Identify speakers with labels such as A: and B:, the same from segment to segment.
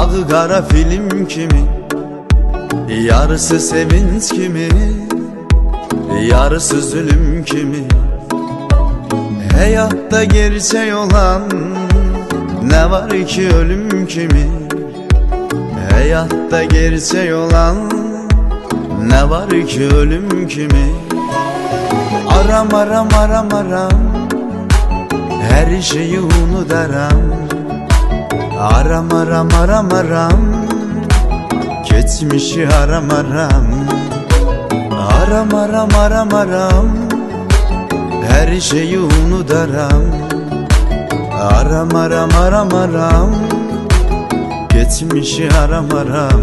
A: Ağ-qara film kimi, yarısı sevinç kimi, yarısı zulüm kimi. Hayatta gerçek olan ne var ki ölüm kimi. Hayatta gerçek olan ne var ki ölüm kimi. Aram aram aram aram, her şeyi unudaram. Aram aram aram aram, geçmişi aram aram. Aram aram aram aram, her şeyi unudaram. Aram aram aram aram, geçmişi aram aram.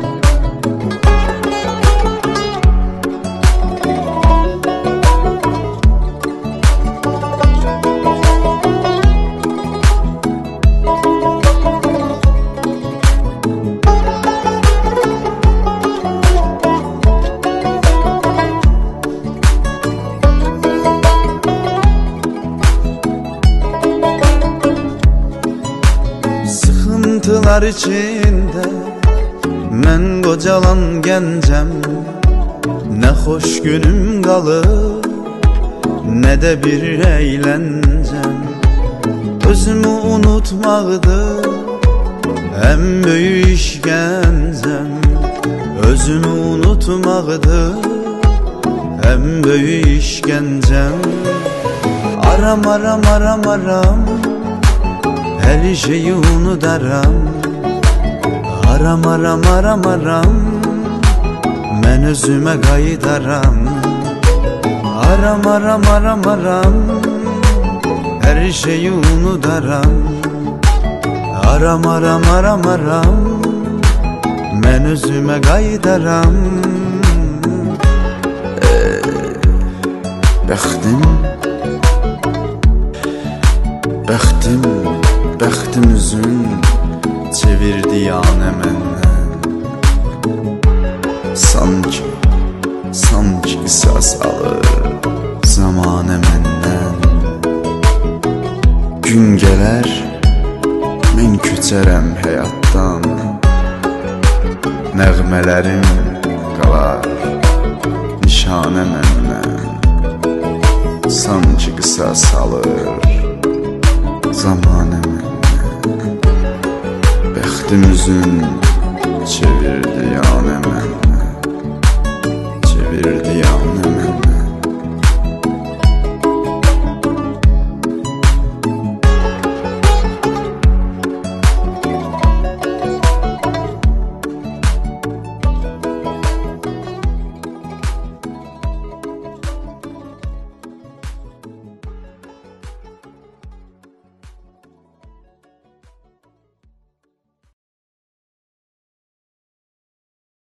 A: Sıkıntılar içinde mən qocalan gəncəm. Ne hoş günüm qalır, ne de bir eğlencem. Özümü unutmaqdır en büyük işgəncəm. Özümü unutmaqdır en büyük işgəncəm. Aram aram aram aram, her şeyi unudaram. Aram aram aram aram, mən özümə qayıdaram. Aram aram aram aram, her şeyi unudaram. Aram aram aram aram, mən özümə qayıdaram. Bəxtim üzün çevirdi yanə məndən. Sanki qisas alır zamanə məndən. Gün gələr, mən köçərəm həyatdan. Nəğmələrim qalar nişanə məndən. Sanki qisas alır zamanə məndən. Bəxtim üzün çevirdi yanə məndən.